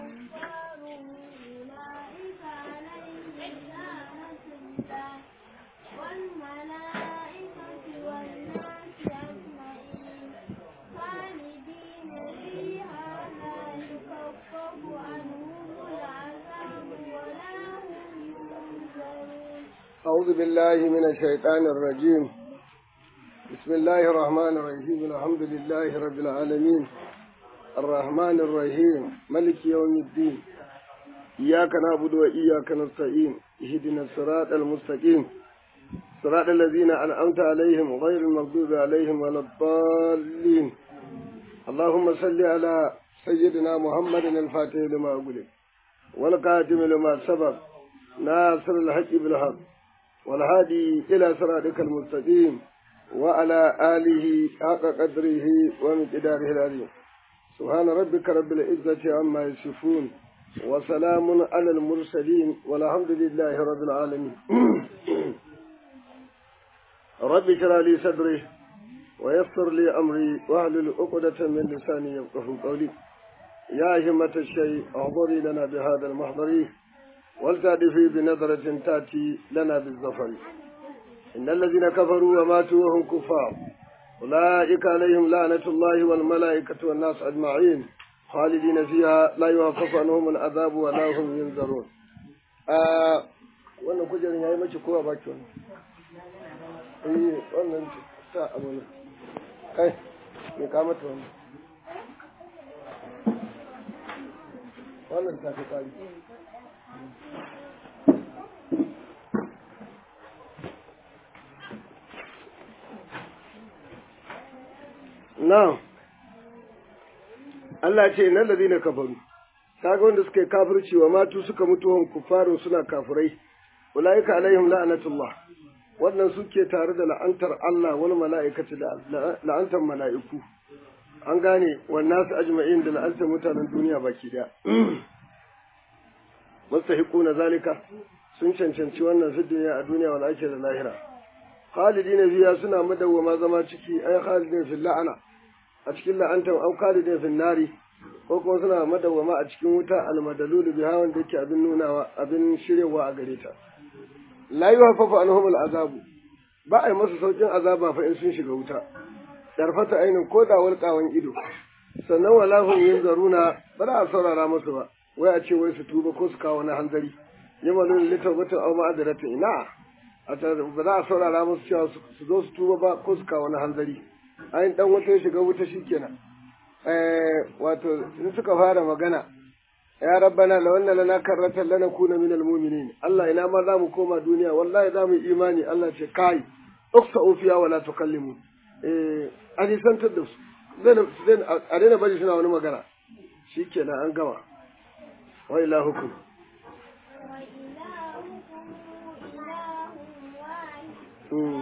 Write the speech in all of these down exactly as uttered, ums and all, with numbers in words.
أعوذ بالله من الشيطان الرجيم. بسم الله الرحمن الرحيم. الحمد لله رب العالمين الرحمن الرحيم ملك يوم الدين. إياك نعبد وإياك نستعين. اهدنا الصراط المستقيم صراط الذين أنعمت عليهم غير المغضوب عليهم ولا الضالين. اللهم صل على سيدنا محمد الفاتح لما أغلق والقادم لما سبق ناصر الحق بالحق والهادي إلى صراطك المستقيم وعلى آله حق قدره ومقداره العظيم. سبحان ربك رب العزة عما يصفون وسلام على المرسلين والحمد لله رب العالمين. رب اشرح لي صدري ويسر لي أمري واحلل عقدة من لساني يفقهوا قولي. يا همة الشيء احضري لنا بهذا المحضر ولتأتي بنظرة تأتي لنا بالظفر. إن الذين كفروا وماتوا وهم كفار أولئك عليهم لعنة الله والملائكة والناس أجمعين خالدين فيها لا يخفف عنهم العذاب ولا هم ينذرون. wannan kujerin yayi mace kowa baki wannan eh wannan ta abu ne kai me ka mata wannan wannan ta ta kari Na'am, Allah ce, Nan ladina kafaru, kaga wanda suka yi kafirci wa matu suka mutu wan kufarin suna kafirai, ulaika alaihim la'anatullah, wannan suke tare da la'antar Allah wani mala'ikati da la'antar mala'iku, an gane wannan su ajma'in da la'antar mutanen duniya baki daya. Mustahiquna zalika sun cancanci wannan fi duniya a duniya wal akhirah da lahira. Khalidina fiha suna madawwama zama ciki ay khalidina fil la'ana a cikin la'antar au khalidina fil nari ko kuma suna madawwama a cikin wuta almadalulu biha wanda yake abin nunawa abin shirewa a gare ta. La yuhaffafu anhum al'azabu ba ai masu saukin azaba fa in sun shiga wuta. Darfata ainin ko da walƙawan ido sannan walahum yanzaruna ba za a saurara musu ba wai a ce wai su tuba ko su kawo na hanzari yamalun litawbatu aw ma'adratu ina a ba za a saurara musu cewa su zo su tuba ba ko su kawo na hanzari ayin dan wata ya shiga wuta shikenan eh wato in suka fara magana ya rabbana law anna lana karratan lanakuna minal mu'minin Allah ina ma za mu koma duniya wallahi za mu yi imani Allah ce kai uksa'u fiya wala tukallimu eh ani santar da su zai a daina bari suna wani magana shikenan an gama wa ilahukum Mm.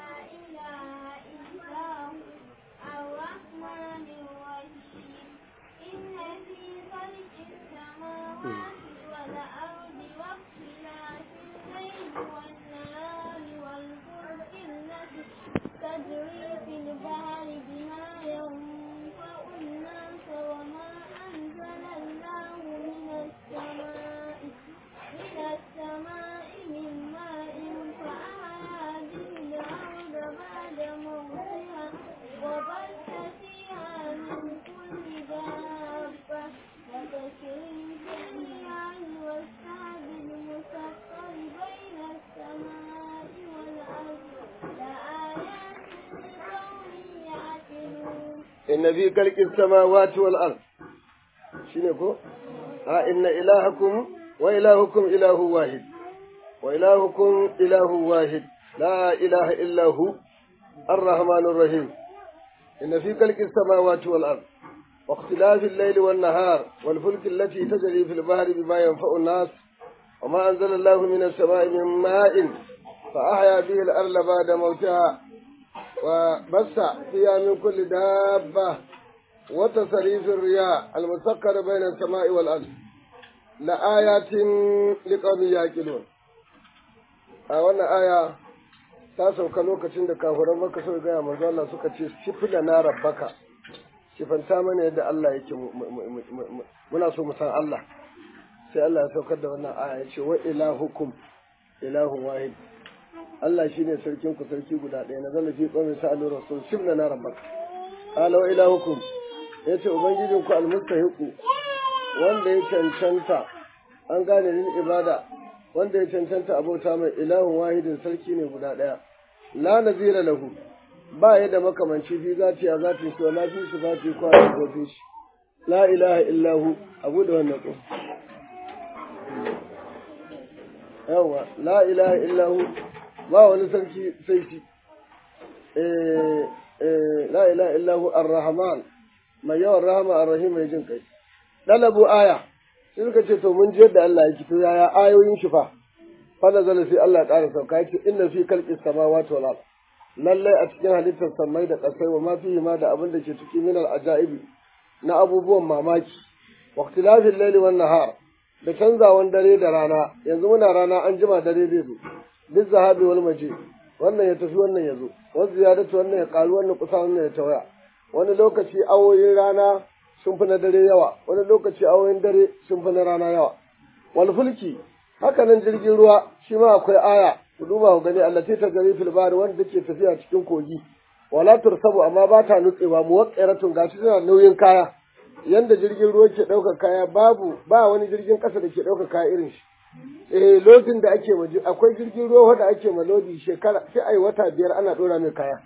إن في خلق السماوات والأرض شنو ها إن إلهكم وإلهكم إله واحد وإلهكم إله واحد لا إله إلا هو الرحمن الرحيم. إن في خلق السماوات والأرض واختلاف الليل والنهار والفلك التي تجري في البحر بما ينفع الناس وما أنزل الله من السماء من ماء فأحيا به الأرض بعد موتها وبث فيها من كل دابة وتصريف الرياح المسخر بين السماء والأرض لآيات لقوم يعقلون. a wannan aya ta sauka lokacin da kafiran Makka suka ga manzo Allah suka ce sifila na rabbaka sifanta mana yadda Allah yake muna so mu san Allah sai Allah ya saukar da wannan aya ya ce wa ilahukum ilahun wahid Allah shine sarkin ku sarki guda ɗaya na zalla fi qawmin sa'alu rasul shibna na rabbaka qala wa ilahukum yace ubangijin ku almustahiqu wanda ya cancanta an gane lil ibada wanda ya cancanta abota mai ilahun wahidin sarki ne guda ɗaya la nazira lahu ba ya da makamanci fi zati a zati shi wala fi sifati ko a gobe shi la ilaha illahu abu da wannan ko yawa la ilaha illahu ba wani sarki sai shi eh eh la ilaha illahu arrahman mai yawan rahama arrahim mai jin kai dalabu aya sai suka ce to mun ji yadda Allah yake to yaya ayoyin shi fa fa nazala sai Allah ya ƙara sauka yake inna fi khalqis samawati wal ardh lallai a cikin halittar sammai da ƙasai wa mafi ma da abin da ke cikin minal ajaibi na abubuwan mamaki waqtilafil layli wan nahar da canzawan dare da rana yanzu muna rana an jima dare zai zo duk zahabi wal maji wannan ya tafi wannan ya zo wasu ziyadatu wannan ya karu wannan kusa wannan ya tawaya wani lokaci awoyin rana sun fi na dare yawa wani lokaci awoyin dare sun fi na rana yawa wal fulki haka nan jirgin ruwa shi ma akwai aya ku duba ku gani allati ta gari fil bahri wanda take tafiya cikin kogi wala tursabu amma ba ta nutsewa muwaqqiratun gashi tana nauyin kaya yanda jirgin ruwa ke daukar kaya babu ba wani jirgin kasa da ke daukar kaya irin shi eh lodin da ake waje akwai jirgin ruwa wanda ake ma lodi shekara sai ai wata biyar ana dora mai kaya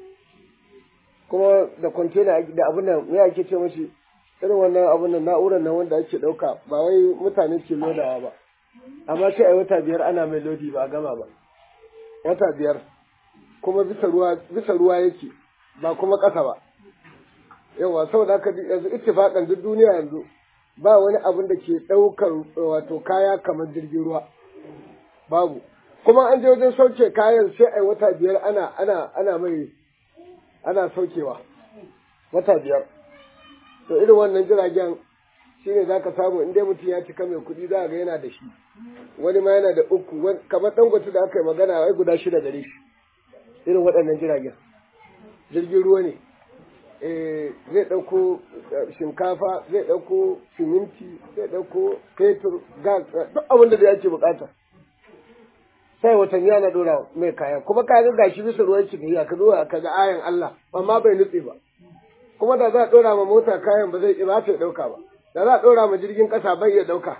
kuma da container da abun nan me ake ce mashi irin wannan abun nan na'urar nan wanda ake dauka ba wai mutane ke lodawa ba amma sai ai wata biyar ana mai lodi ba a gama ba wata biyar kuma bisa ruwa bisa ruwa yake ba kuma ƙasa ba yawa saboda haka yanzu ittifaqan duk duniya yanzu ba wani abin da ke ɗaukar wato kaya kamar jirgin ruwa babu kuma an je wajen sauke kayan sai ai wata biyar ana ana ana mai ana saukewa wata biyar to irin wannan jiragen shine zaka samu in dai mutum ya cika mai kuɗi za ga yana da shi wani ma yana da uku kamar dangote da aka yi magana ai guda shida gare shi irin waɗannan jiragen jirgin ruwa ne zai ɗauko shinkafa zai ɗauko siminti zai ɗauko fetur gas duk abin da ake bukata sai watanni ana ɗora mai kaya kuma kayan gashi bisa ruwa yake tafiya ka zo ka ga ayan Allah amma bai nutse ba kuma da za a ɗora ma mota kayan ba zai ba ta ɗauka ba da za a ɗora ma jirgin ƙasa bai iya ɗauka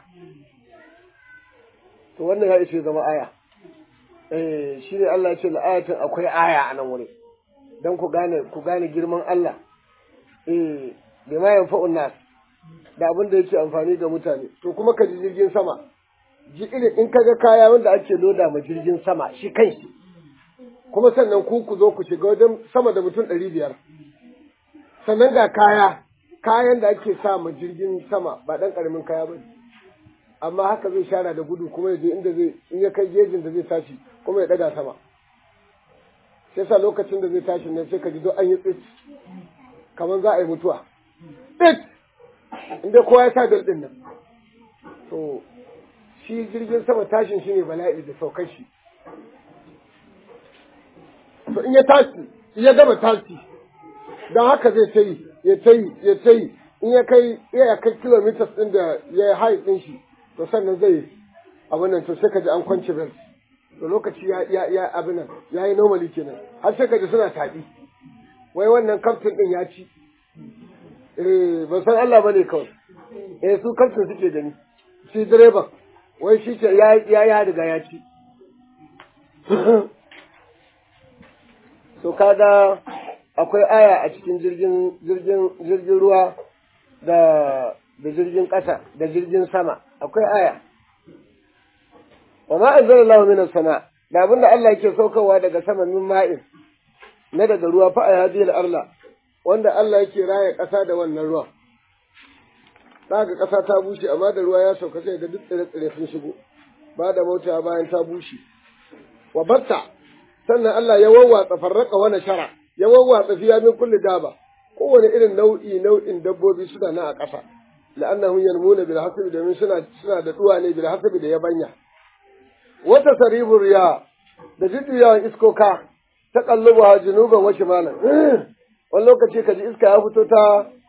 to wannan ya ishe zama aya eh shine Allah ya ce la'ayatin akwai aya a nan wuri dan ku gane ku gane girman Allah eh bima yanfa'un nas da abin da yake amfani ga mutane to kuma ka ji jirgin sama ji irin in kaga kaya wanda ake loda ma jirgin sama shi kanshi kuma sannan ku ku zo ku shiga wajen sama da mutum ɗari biyar sannan ga kaya kayan da ake sa ma jirgin sama ba ɗan ƙaramin kaya ba amma haka zai shara da gudu kuma ya je inda zai in ya kai gejin da zai tashi kuma ya ɗaga sama sai sa lokacin da zai tashi ne sai ka ji don an yi tsit kamar za a yi mutuwa tsit inda kowa ya sa bel ɗin nan to shi jirgin sama tashin shi ne bala'i da saukar shi to in ya tashi in ya gama tashi don haka zai ta yi ya ta yi ya ta yi in ya kai ya kai kilomitas ɗin da ya yi hayi ɗin shi to sannan zai abin nan to sai ka ji an kwance bel to lokaci ya ya ya abin nan ya yi normally kenan har sai ka ji suna taɗi wai wannan kaftin ɗin ya ci eh ba san Allah bane kawai eh su kaftin suke gani shi direban wai shi ce ya ya ya riga ya ci to kaga akwai aya a cikin jirgin jirgin jirgin ruwa da da jirgin ƙasa da jirgin sama akwai aya wa ma anzalallahu minas sama da abinda Allah yake saukarwa daga sama min ma'in na daga ruwa fa ayadil arla wanda Allah yake raya ƙasa da wannan ruwa daga ƙasa ta bushe amma da ruwa ya sauka sai ga duk tsire-tsire sun shigo ba da mota bayan ta bushe wa batta sannan Allah ya wawwatsa farraka wa nashara ya wawwatsa fiya min kulli daba kowane irin nau'i nau'in dabbobi suna na a ƙasa la'annahum yarmuna bil hasabi domin suna suna da duwa ne bil hasabi da yabanya wata saribur riya da jiddiyawan iskoka ta kalluba junuban wa shimalan wani lokaci kaji iska ya fito ta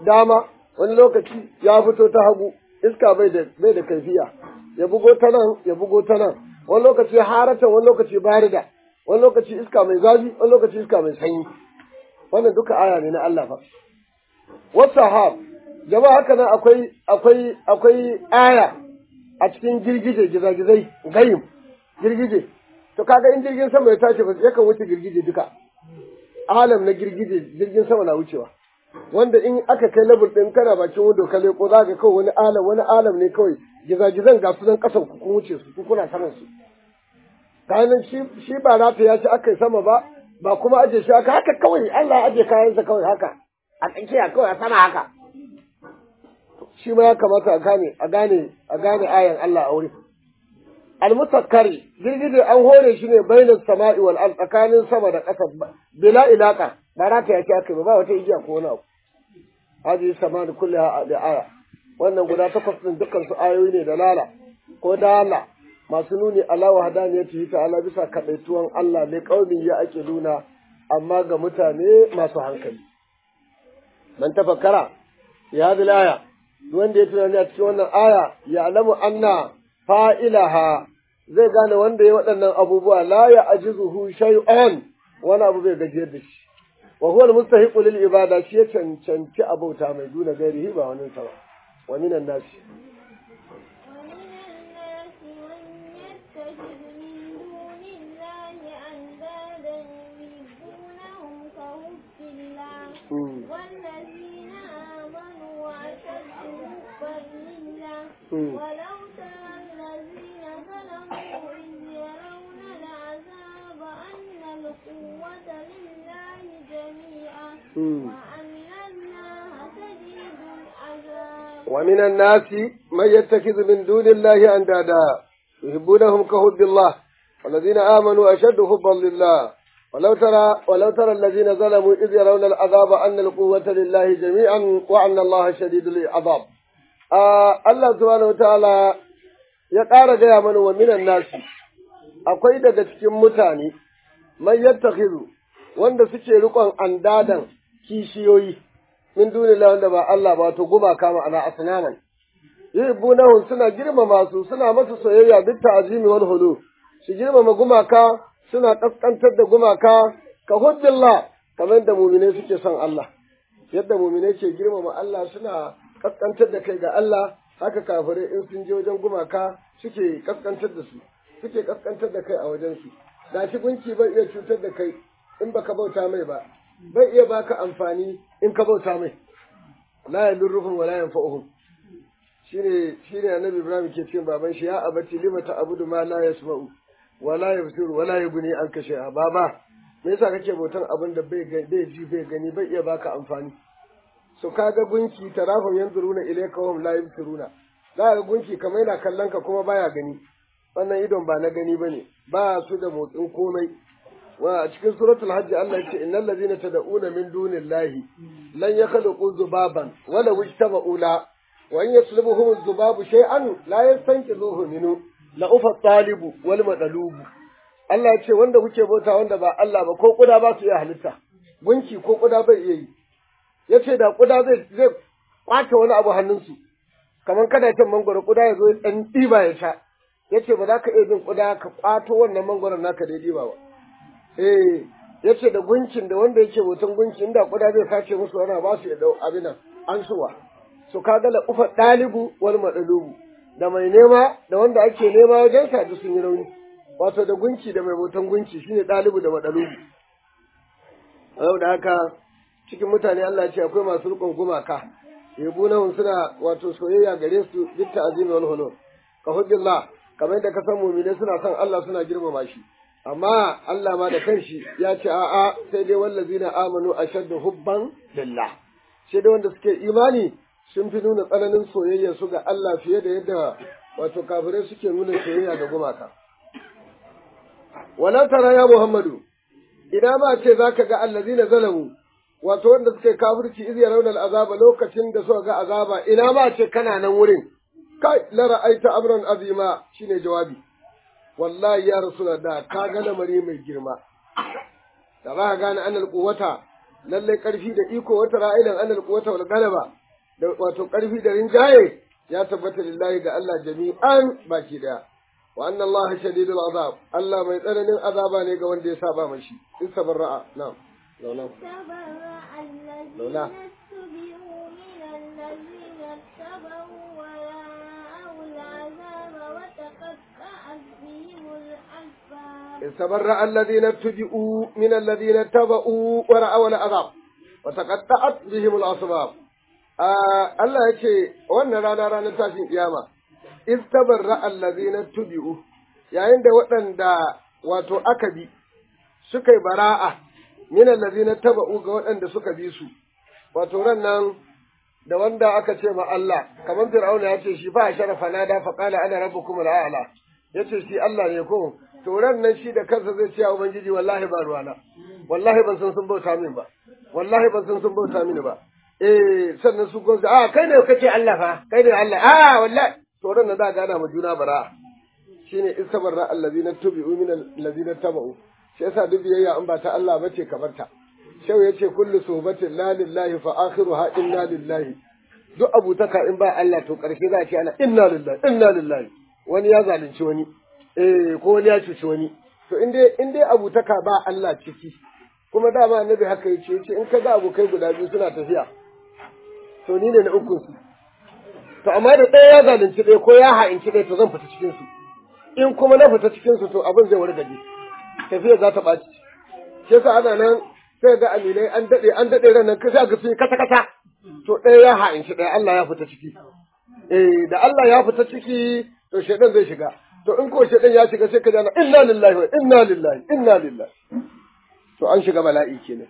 dama wani lokaci ya fito ta hagu iska bai da bai da kaifiya ya bugo ta nan ya bugo ta nan wani lokaci harata wani lokaci barida wani lokaci iska mai zafi wani lokaci iska mai sanyi wannan duka aya ne na Allah fa wasahab jama'a haka nan akwai akwai akwai aya a cikin girgije gizagizai gayim girgije to kaga in jirgin sama ya tashi ba yakan wuce girgije duka alam na girgije jirgin sama na wucewa wanda in aka kai level din kana bakin window ka leko za ka kawai wani alam wani alam ne kawai gizagizan ga su nan kasan ku kun wuce su ku kuna saman su kayan shi shi ba rata ya ci aka yi sama ba ba kuma aje shi haka haka kawai Allah ya aje kayansa kawai haka a tsakiya kawai a sama haka shi ma ya kamata a gane a gane a gane ayan Allah a wuri almutakkari girgije an hore shi ne bainas sama'i wal ard tsakanin sama da ƙasa bila ilaka ba rata ya ci aka ba ba wata igiya ko wani abu hadi sama da kullaha da aya wannan guda takwas din dukkan su ayoyi ne da lala ko dala masu nuni ala wahdaniyati ta'ala bisa kadaituwan Allah ne kaumin ya ake nuna amma ga mutane masu hankali man tafakkara ya hadhihi aya wanda ya tunani a cikin wannan aya ya alamu anna fa'ilaha zai gane wanda ya waɗannan abubuwa la ya ajizuhu shay'un wani abu bai gajiyar da shi wa huwa al-mustahiqu lil ibada shi ya cancanci abauta mai duna gairihi ba wani sa ba wa minan nasi والذين آمنوا وأشد حبا لله ولو ترى الذين ظلموا إذ يرون العذاب أن القوة لله جميعا وأن الله شديد العذاب ومن الناس من يتخذ من دون الله أندادا يحبونهم كحب الله والذين آمنوا أشد حبا لله ولو ترى ولو ترى الذين ظلموا إذ يرون العذاب أن القوة لله جميعا وأن الله شديد العذاب آه الله سبحانه وتعالى ya ƙara gaya mana wa minan nasi akwai daga cikin mutane man yattakhidhu wanda suke riƙon andadan kishiyoyi min dunillahi wanda ba Allah ba to gumaka ma'ana asnaman yuhibbunahu suna girmama su suna masa soyayya duk ta'zimi wal hulu su girmama gumaka suna kaskantar da gumaka ka hubbillah kamar da mu'mine suke son Allah yadda mu'mine ke girmama Allah suna kaskantar da kai ga Allah haka kafirai in sun je wajen gumaka suke kaskantar da su suke kaskantar da kai a wajen su gashi gunki bai iya cutar da kai in baka bauta mai ba bai iya baka amfani in ka bauta mai la yadurruhum wa la yanfa'uhum shine shine annabi Ibrahim ke cikin baban shi ya abati limata abudu ma la yasma'u wala yabsiru wala yubni an kashe a baba me yasa kake bautan abin da bai bai ji bai gani bai iya baka amfani so kaga gunki tarafum yanzuruna ilayka wa hum la yabsiruna za ga gunki kamar yana kallon ka kuma baya gani wannan idon ba na gani bane ba su da motsin komai wa a cikin suratul hajj Allah ya ce innal ladina tad'una min dunillahi lan yakhluqu zubaban wala wajtaba'u la wa in yaslubuhum az-zubabu shay'an la yastanqidhuhu minhu la'ufa talibu wal madalubu Allah ya ce wanda kuke bauta wanda ba Allah ba ko kuda ba su iya halitta gunki ko kuda bai iya yi yace da kuda zai zai kwace wani abu hannunsu kamar kada cin mangoro kuda ya zo ya dan diba ya sha yace ba za ka iya bin kuda ka kwato wannan mangoron naka da diba ba eh yace da gunkin da wanda yake bautan gunki inda kuda zai sace musu wani ba su ya dau abinan an suwa so kaga la'ufa talibu wal madalubu da mai nema da wanda ake nema wajen sa duk sun yi rauni wato da gunki da mai bautan gunki shine dalibu da madalubu yau da haka cikin mutane Allah ya ce akwai masu rukun gumaka yabunahum suna wato soyayya gare su duk ta'zimi wal hulul ka hujjallah kamar da ka san mu'mini suna son Allah suna girmama shi amma Allah ma da kanshi ya ce a'a sai dai wallazina amanu ashaddu hubban lillah sai dai wanda suke imani sun fi nuna tsananin soyayya su ga Allah fiye da yadda wato kafirai suke nuna soyayya ga gumaka. Wala tara ya Muhammadu, idan ba ce za ka ga allazina zalamu, wato wanda suke kafirci iz yarawna azaba lokacin da suka ga azaba, ina ba ce kana nan wurin, kai la ra'aita amran azima shine jawabi. Wallahi ya Rasulullah da ka ga lamari mai girma. Da za ka gane annal quwwata lalle karfi da iko wata ra'ilan annal quwwata wal galaba da wato karfi da rinjaye ya tabbata lillahi ga Allah jami'an baki daya wa anna Allah shadidul azab Allah mai tsananin azaba ne ga wanda ya saba mashi istabarra na'am laula laula استبرأ الذين اتبعوا من الذين اتبعوا ورأوا العذاب وتقطعت بهم الأسباب Allah ya ce wannan rana ranar tashin kiyama istabarra allazina tubi'u yayin da waɗanda wato aka bi suka yi bara'a min allazina taba'u ga waɗanda suka bi su wato ran nan da wanda aka ce ma Allah kamar Fir'auna ya ce shi fa sharafa nada fa qala ana rabbukum al'ala yace shi Allah ne ko to ran nan shi da kansa zai ce ubangiji wallahi ba ruwana wallahi ban san sun bauta min ba wallahi ban san sun bauta mini ba eh sannan su gonza a kai ne kace Allah fa kai ne Allah a wallahi to ran nan za ga ana ma juna bara shine istabarra allazina tubi'u min allazina taba'u shi yasa duk biyayya in ba ta Allah bace kamar ta shau yace kullu suhbatin la lillahi fa akhiruha inna lillahi duk abutaka in ba Allah to karshe za a ce ana inna lillahi inna lillahi wani ya zalunci wani eh ko wani ya cuci wani to in dai in dai abutaka ba Allah ciki kuma dama annabi haka yace yace in ka ga abokai guda biyu suna tafiya to ni ne na ukun su to amma da ɗaya ya zalunci ɗaya ko ya ha'inci ɗaya to zan fita cikin su in kuma na fita cikin su to abin zai wargaje tafiya za ta ɓaci shi yasa ana nan sai ga aminai an daɗe an daɗe ran nan sai ga sun kata kata to ɗaya ya ha'inci ɗaya Allah ya fita ciki eh da Allah ya fita ciki to shedan zai shiga to in ko shedan ya shiga sai ka jana inna lillahi wa inna lillahi inna lillahi to an shiga bala'i kenan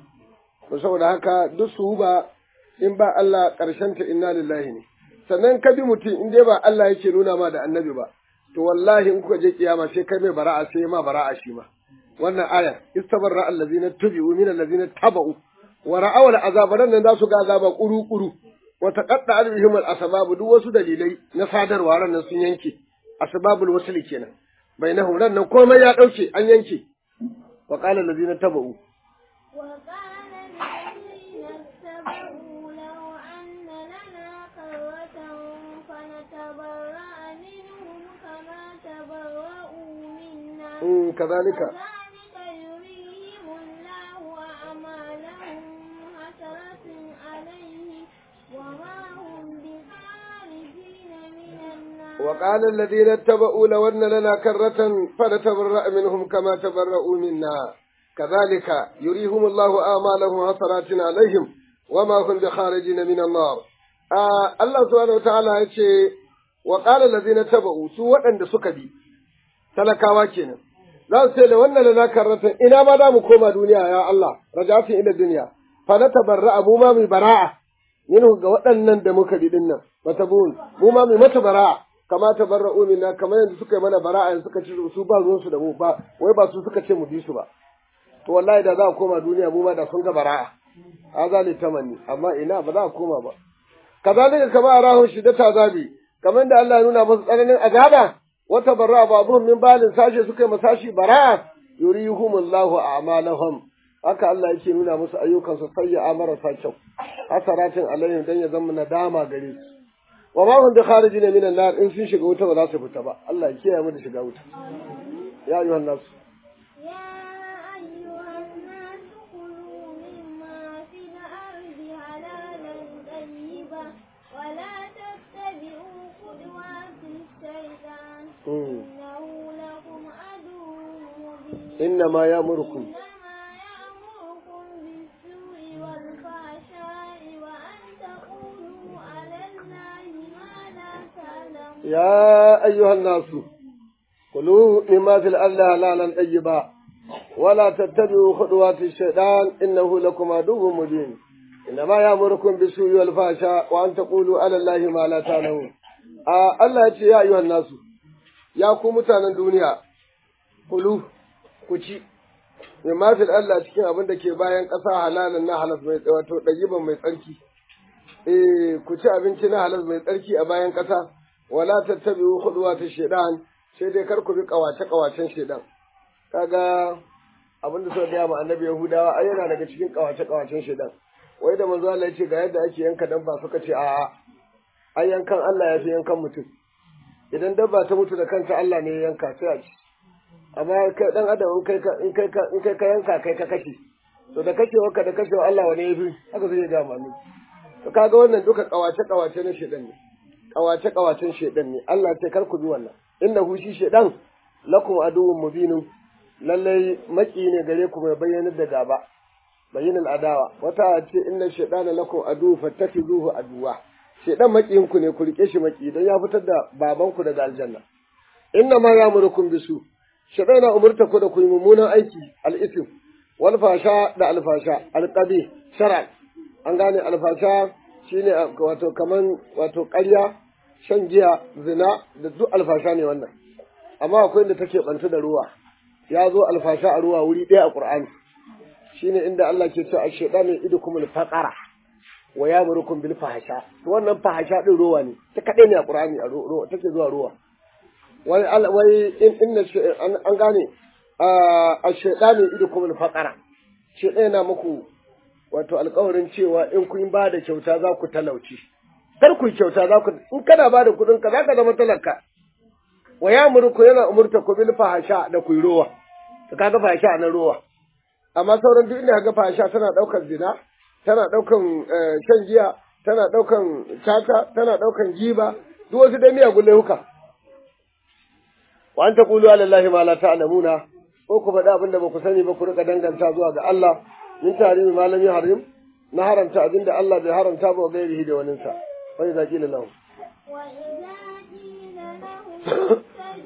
to saboda haka duk su ba in ba Allah karshen ta inna lillahi ne sannan ka bi mutum in dai ba Allah yake nuna ma da annabi ba to wallahi in kuka je kiyama sai kai mai bara'a sai ma bara'a shi ma wannan aya istabarra allazina tubi'u min allazina taba'u wa ra'aw al'azaba nan za su ga azaba kuru kuru wa taqatta bihim al'asbab duk wasu dalilai na sadarwa ran nan sun yanke asbabul wasl kenan bainahum ran nan komai ya dauke an yanke wa qala allazina taba'u wa qala allazina taba'u law anna lana qarratan fanatabarra'a minhum kama tabarra'u minna mm kadhalika وقال الذين اتبعوا لو أن لنا كرة فنتبرأ منهم كما تبرؤوا منا كذلك يريهم الله آمالهم حسرات عليهم وما هم بخارجين من النار آه الله سبحانه وتعالى يقول وقال الذين اتبعوا سوى أن سكبي تلكاوا kenan za su ce da wannan lana karratan ina ma da mu koma duniya ya Allah raja'atu ila dunya fa na tabarra mu ma mu bara'a minhu ga waɗannan da muka bi dinnan matabun mu ma mu mata bara'a kama tabarra'u minna kamar yadda suka yi mana bara'a suka ci su ba ruwan su da mu ba wai ba su suka ce mu bi su ba to wallahi da za a koma duniya mu ma da sun ga bara'a haza li tamanni amma ina ba za a koma ba kazalika kama arahun shiddata azabi kamar da Allah ya nuna musu tsananin azaba wata barra babuhum min balin sashe suka yi masashi bara'a yurihumullahu a'malahum haka Allah yake nuna musu ayyukan su sayya amara sa kyau hasaratin alaihim dan ya zama nadama gare su wa ma hum bi kharijin min an-nar in sun shiga wuta ba za su fita ba Allah ya kiyaye mu da shiga wuta ya ayyuhan nas ya ayyuhan nas kulu mimma fil ardi halalan tayyiban wa la tattabi'u khutuwati shaytan innahu lakum aduwwun mubin innama ya'murukum يا أيها الناس كلوا مما في الأرض حلالا طيبا ولا تتبعوا خطوات الشيطان إنه لكم عدو مبين إنما يأمركم بالسوء والفحشاء وأن تقولوا على الله ما لا تعلمون آه الله يقول يا أيها الناس يا كم متانا الدنيا كلوا كشي mimma fil Allah cikin abin da ke bayan ƙasa halalan na halal mai wato ɗayyiban mai tsarki eh ku ci abinci na halal mai tsarki a bayan ƙasa wala tattabi'u khudwatish shaytan sai dai kar ku bi kawace kawacen shaytan kaga abinda suka gaya ma annabi Yahudawa ai yana daga cikin kawace kawacen shedan wai da manzo Allah ya ce ga yadda ake yanka dabba suka ce a'a ai yankan Allah ya fi yankan mutum idan dabba ta mutu da kanta Allah ne ya yanka sai a ci amma kai dan adam in kai ka in kai ka in kai ka yanka kai ka kashe to da kashewarka da kashewa Allah wane ya fi haka zai ga mami to kaga wannan duka kawace kawace na shedan ne kawace kawacen shedan ne Allah ya ce kar ku bi wannan innahu shi shedan lakum aduwwun mubinun lallai maki ne gare ku mai bayyana da gaba bayyinal adawa wata ce inna shaytana lakum adu fattakizuhu aduwa shedan makiyin ku ne ku rike shi maki dan ya fitar da baban ku daga aljanna inna ma ya'murukum bisu shaytana umurta ku da ku yi mummunan aiki al-ithm wal fasha da al-fasha al-qabi shar'a an gane al-fasha shine wato kaman wato ƙarya shan giya zina da duk alfasha ne wannan amma akwai inda take bantu da ruwa ya zo alfasha a ruwa wuri ɗaya a Qur'ani shine inda Allah ke cewa ash-shaytanu idukumul faqara wa yamurukum bil fahsha to wannan fahsha din ruwa ne ta kade ne a Qur'ani a ruwa take zuwa ruwa wai wai inna an gane ash-shaytanu idukumul faqara shaytan yana muku wato alƙawarin cewa in kun ba da kyauta za ku talauci kar ku kyauta za ku in kana ba da kuɗin ka za ka zama talaka wa ya murku yana umurta ku bil fahasha da ku rowa to kaga fahasha na rowa amma sauran duk inda kaga fahasha tana daukar zina tana daukan shan giya tana daukan chata tana daukan giba duk wasu da miya gulle huka wa anta qulu ala allahi ma la ta'lamuna ko ku faɗa abinda ba ku sani ba ku rika danganta zuwa ga Allah min tarimi malami harim na haramta abinda Allah bai haramta ba gairihi da waninsa fa idza qila lahu wa idza qila lahu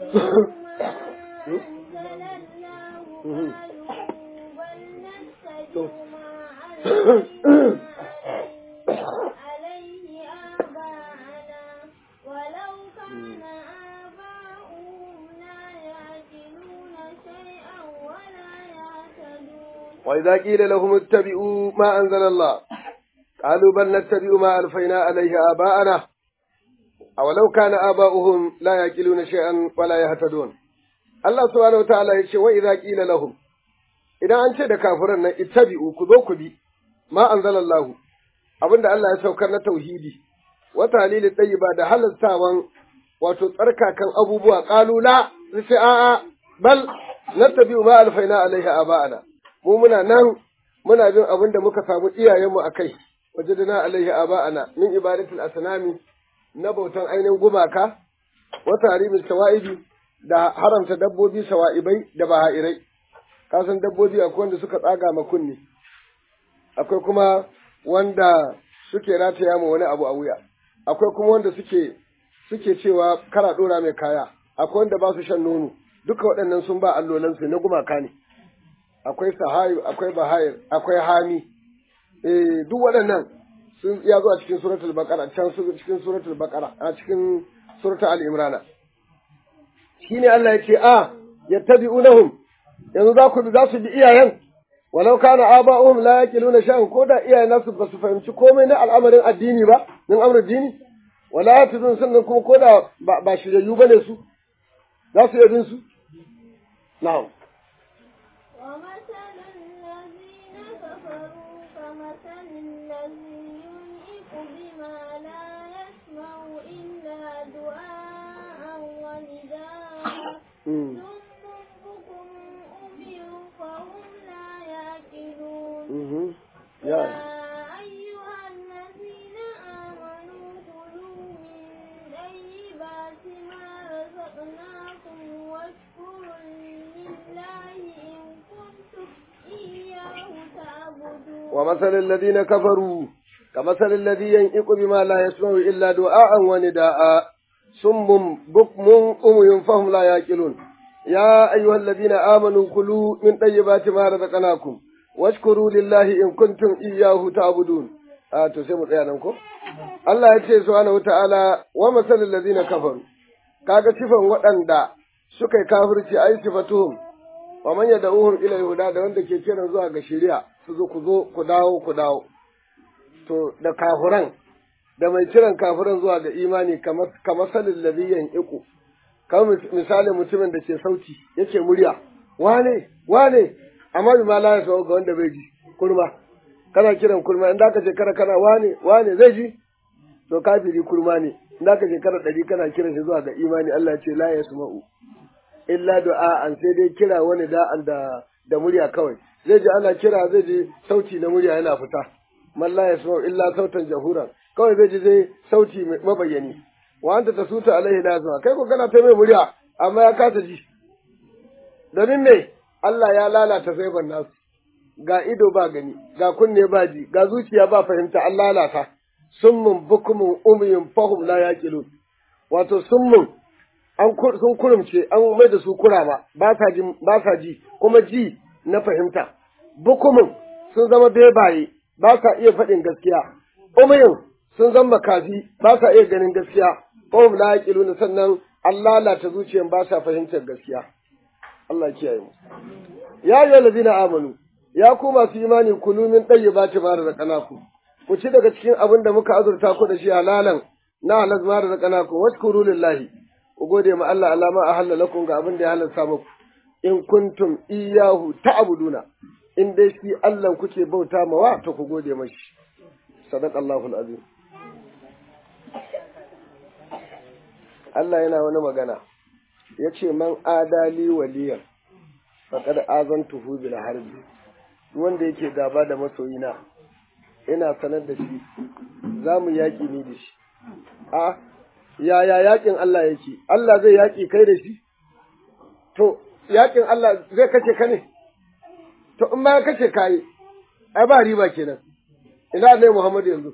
وإذا قيل لهم اتبعوا ما أنزل الله قالوا بل نتبع ما ألفينا عليه آباءنا أولو كان آباؤهم لا يأكلون شيئا ولا يهتدون الله سبحانه وتعالى يقول وإذا قيل لهم إذا أنت كافرنا اتبعوا كذوك بي ما أنزل الله أبن الله يسوكرنا توحيدي وتعليل الطيبة ده هل الساوان وتتركا كان أبوبوا قالوا لا رسعاء بل نتبع ما ألفينا عليه آباءنا mu muna nan muna bin abin da muka samu iyayenmu a kai wajadana alaihi aba'ana min ibadatul asnami na bautan ainihin gumaka wa tarimin sawa'ibi da haramta dabbobi sawa'ibai da baha'irai kasan dabbobi akwai wanda suka tsaga ma kunni akwai kuma wanda suke rataya ma wani abu a wuya akwai kuma wanda suke suke cewa kara dora mai kaya akwai wanda ba su shan nono duka waɗannan sun ba allolansu na gumaka ne akwai sahayu akwai bahayir akwai hami eh duk waɗannan sun ya zo a cikin suratul baqara can su cikin suratul baqara a cikin suratul al-imran shine Allah yake a yattabi'unahum yanzu za ku za su bi iyayen walau kana aba'uhum la yaqiluna shay'an ko da iyayen nasu ba su fahimci komai na al'amarin addini ba min amrin dini wala yatuzun sannan kuma ko da ba shiryayyu bane su za su yi su na'am يا أيها الذين آمنوا كلوا من طيبات ما رزقناكم واشكروا لله إن كنتم إياه تعبدون ومثل الذين كفروا كمثل الذي ينطق بما لا يسمع إلا دعاء ونداء صم بكم أمي فهم لا يأكلون يا أيها الذين آمنوا كلوا من طيبات ما رزقناكم washkuru lillahi in kuntum iyyahu ta'budun a to sai mu tsaya nan ko Allah ya ce subhanahu wata'ala wa masalul ladina kafaru kaga sifan waɗanda suka yi kafirci ai sifatuhum wa man yad'uhum ila huda da wanda ke kiran zuwa ga shari'a su zo ku zo ku dawo ku dawo to da kafiran da mai kiran kafiran zuwa ga imani kamar kamar salil ladhiyan iku kamar misalin mutumin da ke sauti yake murya wane wane amma bi ma la ya ga wanda bai ji kurma kana kiran kurma in da ka shekara kana wane wane zai ji to kafiri kurma ne in da ka shekara ɗari kana kiran shi zuwa ga imani Allah ce la yasma'u illa du'a an sai dai kira wani da'an da da murya kawai zai ji ana kira zai ji sauti na murya yana fita man la yasma'u illa sautan jahuran kawai zai ji zai sauti mabayyani wa anta tasuta alaihi lazima kai ko kana ta mai murya amma ya kasa ji domin me Allah ya lalata saiban nasu ga ido ba gani ga kunne ba ji ga zuciya ba fahimta an lalata summun bukumun umyun fahum la yaqilun wato summun an sun kurumce an mai da su kurama ba sa ji ba sa ji kuma ji na fahimta bukumun sun zama bebaye ba sa iya faɗin gaskiya umyun sun zama kafi ba sa iya ganin gaskiya fahum la yaqilun sannan an lalata zuciyan ba sa fahimtar gaskiya Allah kiyaye mu ya ayyuhal ladina amanu ya ku masu imani kulu min tayyibati ma razaqnakum ku ci daga cikin abin da muka azurta ku da shi halalan na halal ma razaqnakum washkuru lillahi ku gode ma Allah alama ahalla lakum ga abin da ya halalta muku in kuntum iyyahu ta'buduna in dai shi Allah kuke bauta mawa to ku gode mashi sadaqallahu alazim Allah yana wani magana yace man adali waliyan faqad azantuhu bil harbi wanda yake gaba da masoyina ina sanar da shi za mu yaƙi ni da shi a yaya yaƙin Allah yake Allah zai yaƙi kai da shi to yaƙin Allah zai kace ka ne to in ma ya kace kai ai ba riba kenan ina ne Muhammad yanzu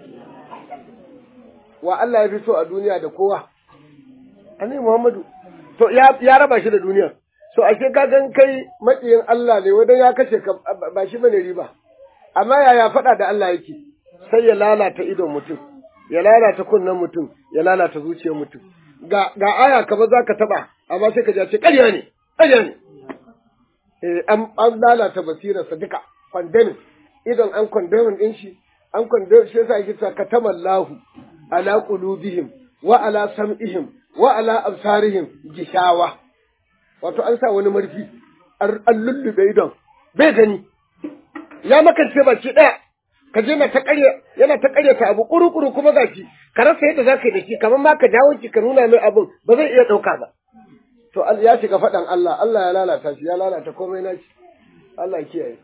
wa Allah ya fi so a duniya da kowa annabi Muhammadu to ya ya raba shi da duniya so ashe ka gan kai maƙiyin Allah ne wadan ya kace ka ba shi bane riba amma yaya faɗa da Allah yake sai ya lalata idon mutum ya lalata kunnen mutum ya lalata zuciyar mutum ga ga aya kamar zaka taba amma sai ka ji ce ƙarya ne ƙarya ne eh an an lalata basirarsa duka condemn idon an condemn din shi an condemn shi yasa yake cewa katamallahu ala qulubihim wa ala sam'ihim wa ala absarihim gishawa wato an sa wani marfi an lullube idon bai gani ya makance baki ɗaya ka je na ta ƙarya yana ta ƙarya ta abu ƙuru-ƙuru kuma gashi ka rasa yadda za ka yi da shi kamar ma ka dawo ki ka nuna mai abin ba zai iya ɗauka ba to ya shiga faɗan Allah Allah ya lalata shi ya lalata komai na shi Allah ya kiyaye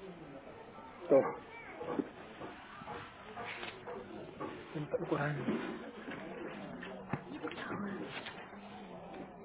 to